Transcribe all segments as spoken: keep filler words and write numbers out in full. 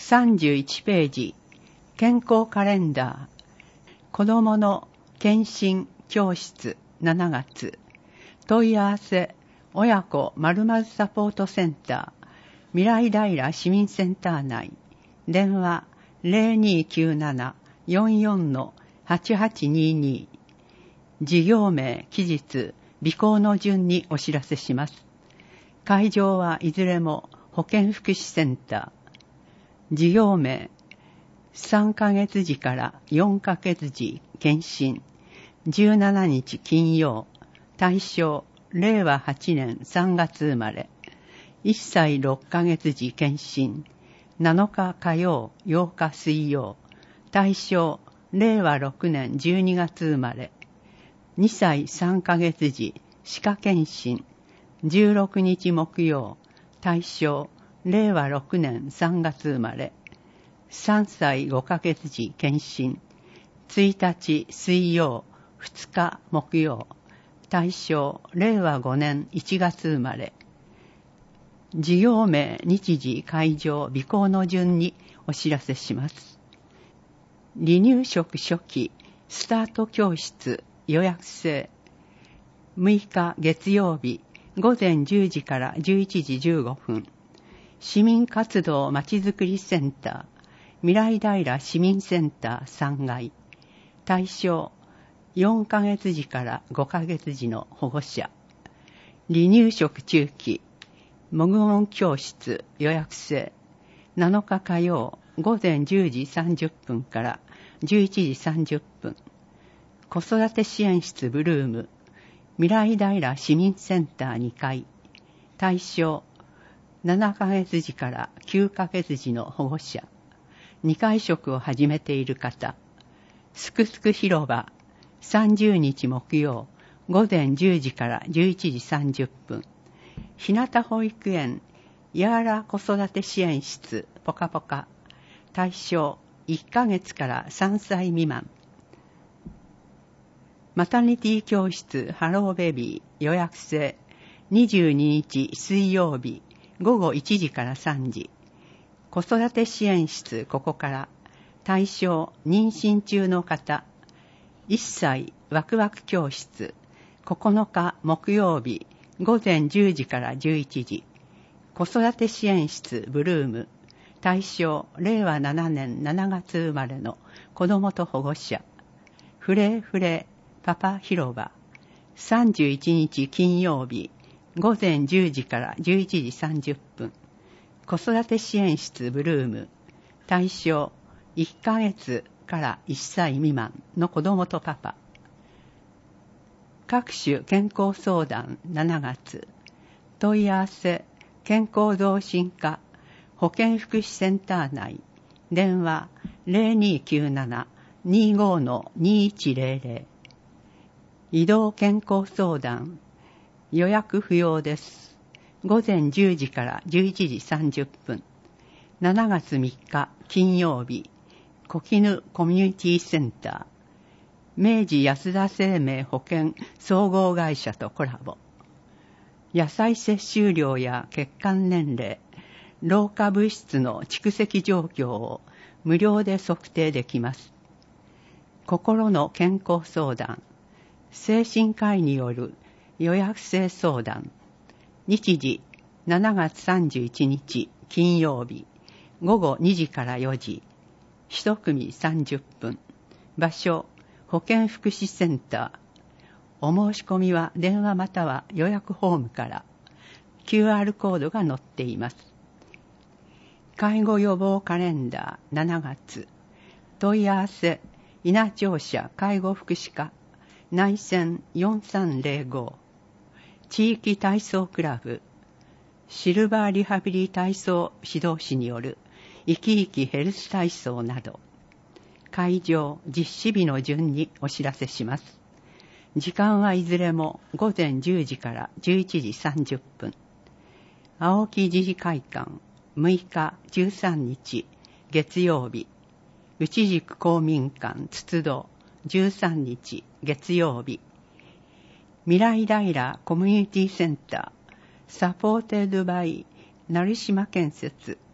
さんじゅういちページ、健康カレンダー、子どもの検診教室しちがつ、問い合わせ、親子〇〇サポートセンター、未来平市民センター内、電話 ゼロにきゅうなな よんよん はちはちにに、事業名、期日、備考の順にお知らせします。会場はいずれも保健福祉センター。事業名、さんかげつじからよんかげつじ検診、じゅうしちにち金曜、対象、れいわはちねんさんがつ生まれ、いっさいろっかげつじ検診、なのか火曜、ようか水曜、対象、れいわろくねんじゅうにがつ生まれ、にさいさんかげつじ歯科検診、じゅうろくにち木曜、対象、れいわろくねんさんがつ生まれ、さんさいごかげつじ検診、ついたち水曜、ふつか木曜、対象、れいわごねんいちがつ生まれ、事業名、日時、会場、備考の順にお知らせします。離乳食初期、スタート教室、予約制、むいか月曜日、ごぜんじゅうじからじゅういちじじゅうごふん、市民活動まちづくりセンター、未来平市民センターさんがい、対象、よんかげつじからごかげつじの保護者、離乳食中期、もぐもぐ教室予約制、なのか火曜、ごぜんじゅうじさんじゅっぷんからじゅういちじさんじゅっぷん、子育て支援室ブルーム、未来平市民センターにかい、対象、ななかげつじからきゅうかげつじの保護者、にかい食を始めている方、すくすく広場、さんじゅうにち木曜、ごぜんじゅうじからじゅういちじさんじゅっぷん、ひなた保育園、やーら子育て支援室、ぽかぽか、対象、いっかげつからさんさい未満、マタニティ教室、ハローベビー、予約制、にじゅうににち水曜日、ごごいちじからさんじ、子育て支援室ここから、対象妊娠中の方、いっさいワクワク教室、ここのか木曜日、ごぜんじゅうじからじゅういちじ、子育て支援室ブルーム、対象れいわななねんしちがつ生まれの子どもと保護者、フレフレパパ広場、さんじゅういちにち金曜日、ごぜんじゅうじからじゅういちじさんじゅっぷん、子育て支援室ブルーム、対象いっかげつからいっさい未満の子どもとパパ、各種健康相談しちがつ、問い合わせ、健康増進課、保健福祉センター内、電話 ゼロにきゅうなな にご にいちゼロゼロ、移動健康相談、予約不要です。ごぜんじゅうじからじゅういちじさんじゅっぷん、しちがつみっか金曜日、小絹コミュニティセンター、明治安田生命保険総合会社とコラボ、野菜摂取量や血管年齢、老化物質の蓄積状況を無料で測定できます。心の健康相談、精神科医による予約制相談、日時しちがつさんじゅういちにち金曜日、ごごにじからよじ、一組さんじゅっぷん、場所、保健福祉センター、お申し込みは電話または予約フォームから、キューアール コードが載っています。介護予防カレンダーしちがつ、問い合わせ、稲庁舎介護福祉課、内線よんさんゼロご、地域体操クラブ、シルバーリハビリ体操指導士による生き生きヘルス体操など、会場実施日の順にお知らせします。時間はいずれもごぜんじゅうじからじゅういちじさんじゅっぷん。青木自治会館むいかじゅうさんにち月曜日、内軸公民館筒堂じゅうさんにち月曜日、未来平コミュニティセンターサポーテッドバイ成島建設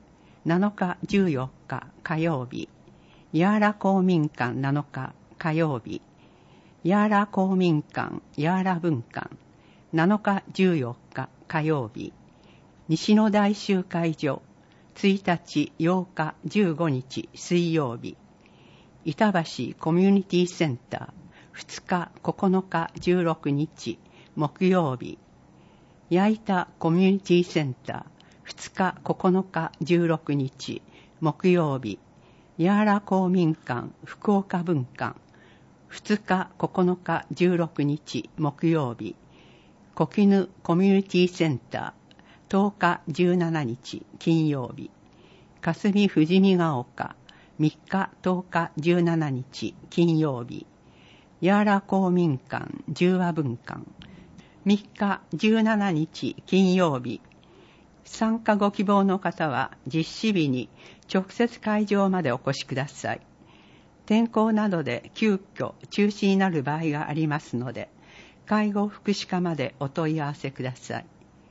なのかじゅうよっか火曜日、ヤーラ公民館なのか火曜日、ヤーラ公民館ヤーラ文館なのかじゅうよっか火曜日、西の大集会所ついたちようかじゅうごにち水曜日、板橋コミュニティセンターふつかここのかじゅうろくにち木曜日、矢板コミュニティセンターふつかここのかじゅうろくにち木曜日、ヤーラ公民館福岡文館ふつかここのかじゅうろくにち木曜日、小絹コミュニティセンターとおかじゅうしちにち金曜日、霞富士見ヶ丘みっかとおかじゅうしちにち金曜日、ヤーラ公民館十和文館みっかじゅうしちにち金曜日。参加ご希望の方は実施日に直接会場までお越しください。天候などで急遽中止になる場合がありますので、介護福祉課までお問い合わせください。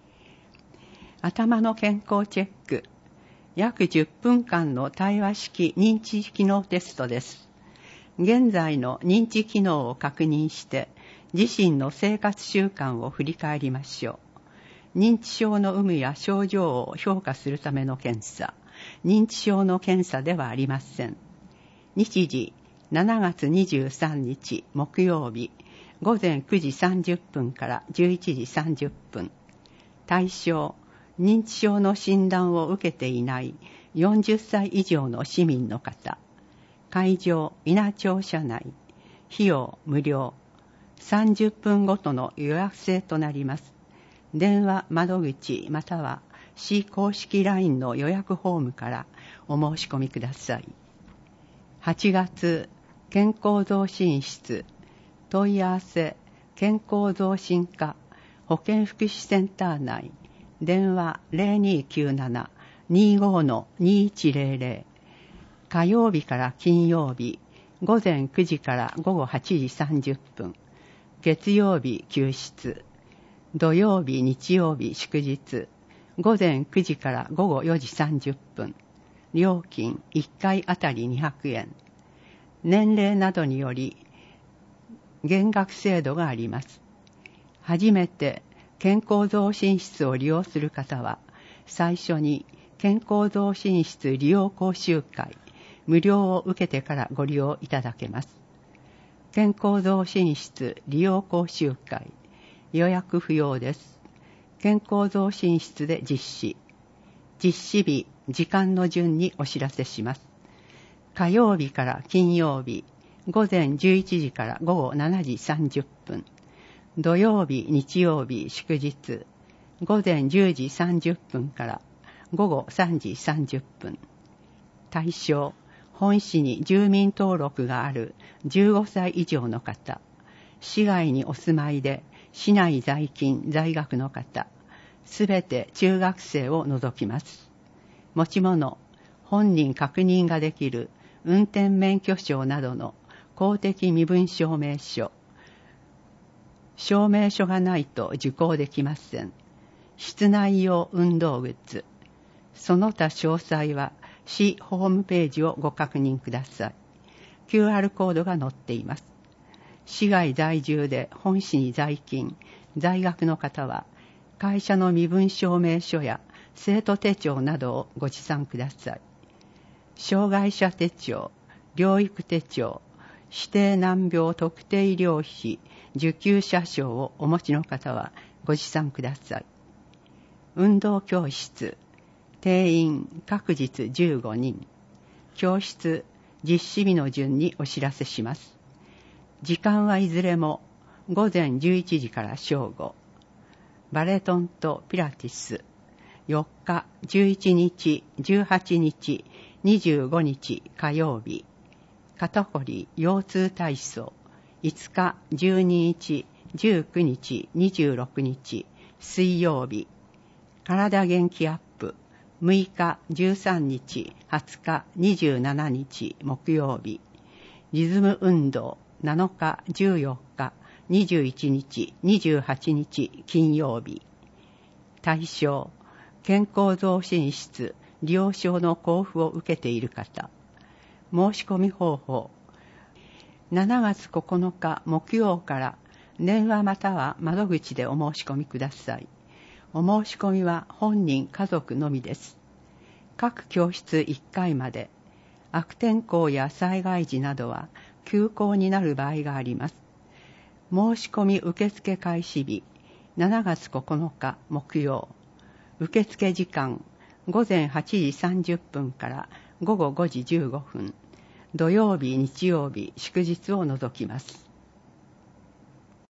頭の健康チェック。約じゅっぷんかんの対話式認知機能テストです。現在の認知機能を確認して、自身の生活習慣を振り返りましょう。認知症の有無や症状を評価するための検査、認知症の検査ではありません。日時、しちがつにじゅうさんにち木曜日、ごぜんくじさんじゅっぷんからじゅういちじさんじゅっぷん。対象、認知症の診断を受けていないよんじゅっさい以上の市民の方。会場、稲町社内。費用、無料。さんじゅっぷんごとの予約制となります。電話窓口または市公式 ライン の予約フォームからお申し込みください。はちがつ、健康増進室。問い合わせ、健康増進課、保健福祉センター内。電話 ゼロにきゅうなな にーごー にーいちゼロゼロ。火曜日から金曜日、ごぜんくじからごごはちじさんじゅっぷん。月曜日休日。土曜日、日曜日、祝日。ごぜんくじからごごよじさんじゅっぷん。料金いっかいあたりにひゃくえん。年齢などにより減額制度があります。初めて健康増進室を利用する方は、最初に健康増進室利用講習会、無料を受けてからご利用いただけます。健康増進室利用講習会、予約不要です。健康増進室で実施。実施日、時間の順にお知らせします。火曜日から金曜日、ごぜんじゅういちじからごごしちじさんじゅっぷん。土曜日、日曜日、祝日。ごぜんじゅうじさんじゅっぷんからごごさんじさんじゅっぷん。対象、本市に住民登録があるじゅうごさい以上の方。市外にお住まいで、市内在勤在学の方。すべて中学生を除きます。持ち物、本人確認ができる運転免許証などの公的身分証明書。証明書がないと受講できません。室内用運動靴。その他詳細は市ホームページをご確認ください。キューアール コードが載っています。市外在住で本市に在勤、在学の方は、会社の身分証明書や生徒手帳などをご持参ください。障害者手帳、療育手帳、指定難病特定医療費受給者証をお持ちの方はご持参ください。運動教室、定員各日じゅうごにん。教室、実施日の順にお知らせします。時間はいずれもごぜんじゅういちじから正午。バレトンとピラティス、よっか、じゅういちにち、じゅうはちにち、にじゅうごにち火曜日。肩こり腰痛体操、いつか、じゅうににち、じゅうくにち、にじゅうろくにち水曜日。体元気アップ、むいか、じゅうさんにち、はつか、にじゅうしちにち木曜日。リズム運動、なのか、じゅうよっか、にじゅういちにち、にじゅうはちにち金曜日。対象、健康増進室利用証の交付を受けている方。申し込み方法。しちがつここのか木曜から電話または窓口でお申し込みください。お申し込みは本人家族のみです。各教室いっかいまで。悪天候や災害時などは休校になる場合があります。申し込み受付開始日、しちがつここのか木曜。受付時間、ごぜんはちじさんじゅっぷんからごごごじじゅうごふん。土曜日、日曜日、祝日を除きます。